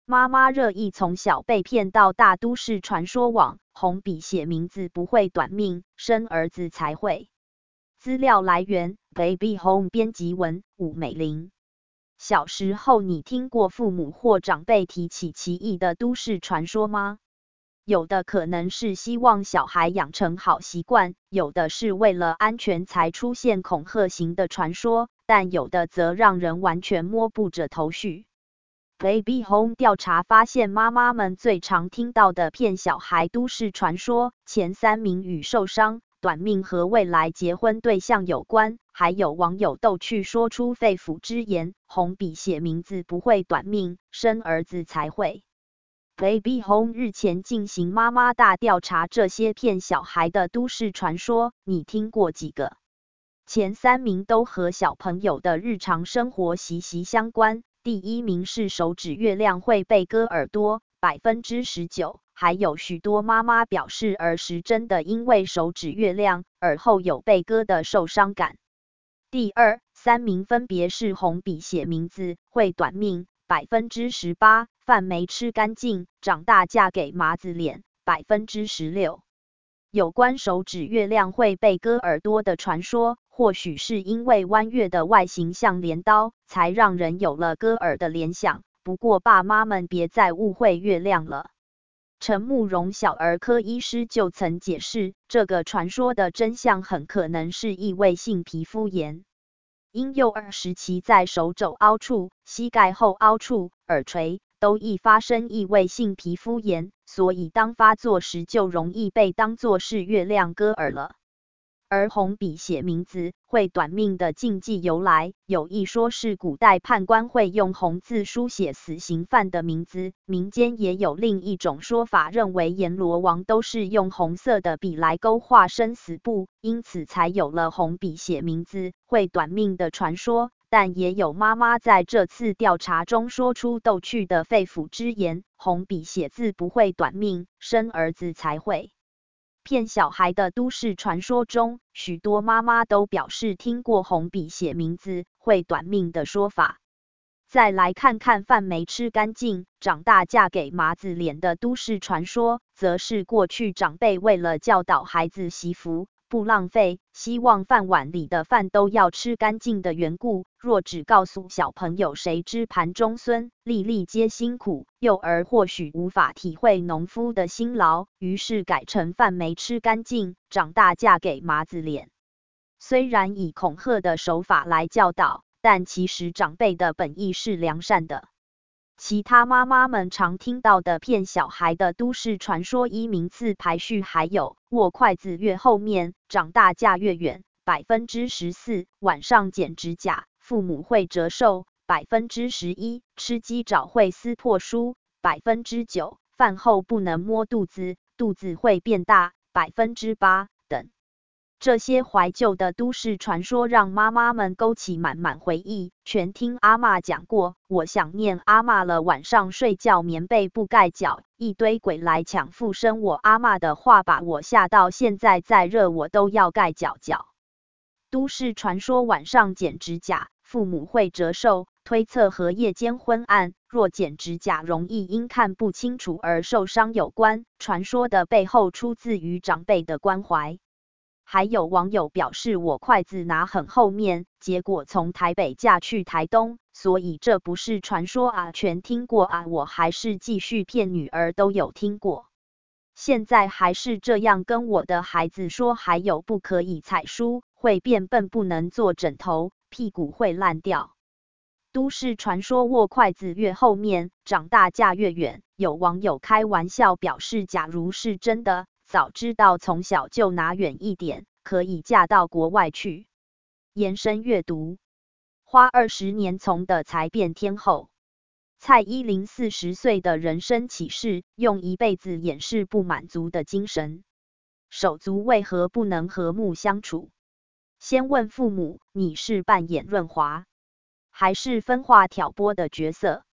妈妈热议从小被骗到大都市传说网，红笔写名字不会短命，生儿子才会。资料来源 Baby Home 编辑文武美玲。小时候你听过父母或长辈提起奇异的都市传说吗？有的可能是希望小孩养成好习惯，有的是为了安全才出现恐吓型的传说，但有的则让人完全摸不着头绪。Baby Home 调查发现，妈妈们最常听到的骗小孩都市传说，前3名与受伤、短命和未来结婚对象有关，还有网友逗趣说出肺腑之言：红笔写名字不会短命，生儿子才会。Baby Home 日前进行妈妈大调查，这些骗小孩的都市传说，你听过几个？前3名都和小朋友的日常生活息息相关。第1名是手指月亮会被割耳朵，19%，还有许多妈妈表示儿时真的因为手指月亮，耳后有被割的受伤感。第2、3名分别是红笔写名字会短命，18%，饭没吃干净，长大嫁给麻子脸，16%。有关手指月亮会被割耳朵的传说，或许是因为弯月的外形像镰刀，才让人有了割耳的联想。不过爸妈们别再误会月亮了。陈慕容小儿科医师就曾解释，这个传说的真相很可能是异位性皮肤炎。婴幼儿时期在手肘凹处、膝盖后凹处、耳垂都易发生异位性皮肤炎，所以当发作时就容易被当作是月亮割耳了。而红笔写名字会短命的禁忌由来，有一说是古代判官会用红字书写死刑犯的名字，民间也有另一种说法，认为阎罗王都是用红色的笔来勾画生死簿，因此才有了红笔写名字会短命的传说。但也有妈妈在这次调查中说出逗趣的肺腑之言：红笔写字不会短命，生儿子才会。骗小孩的都市传说中，许多妈妈都表示听过红笔写名字会短命的说法。再来看看饭没吃干净，长大嫁给麻子脸的都市传说，则是过去长辈为了教导孩子惜福、不浪费，希望饭碗里的饭都要吃干净的缘故。若只告诉小朋友谁知盘中孙，粒粒皆辛苦，幼儿或许无法体会农夫的辛劳，于是改成饭没吃干净，长大嫁给麻子脸。虽然以恐吓的手法来教导，但其实长辈的本意是良善的。其他妈妈们常听到的骗小孩的都市传说依名次排序还有：握筷子越后面，长大嫁越远，14%；晚上剪指甲，父母会折寿，11%；吃鸡爪会撕破书，9%；饭后不能摸肚子，肚子会变大，8%等。这些怀旧的都市传说让妈妈们勾起满满回忆，全听阿嬷讲过，我想念阿嬷了。晚上睡觉棉被不盖脚，一堆鬼来抢附身，我阿嬷的话把我吓到，现在再热我都要盖脚脚。都市传说晚上剪指甲，父母会折寿，推测和夜间昏暗，若剪指甲容易因看不清楚而受伤有关。传说的背后出自于长辈的关怀。还有网友表示，我筷子拿很后面，结果从台北嫁去台东，所以这不是传说啊，全听过啊，我还是继续骗女儿都有听过。现在还是这样跟我的孩子说，还有不可以踩书，会变笨，不能做枕头，屁股会烂掉。都市传说握筷子越后面，长大嫁越远，有网友开玩笑表示，假如是真的，早知道从小就拿远一点，可以嫁到国外去。延伸阅读，花20年从的才变天后。蔡依林40岁的人生启示，用一辈子掩饰不满足的精神。手足为何不能和睦相处？先问父母，你是扮演润滑，还是分化挑拨的角色？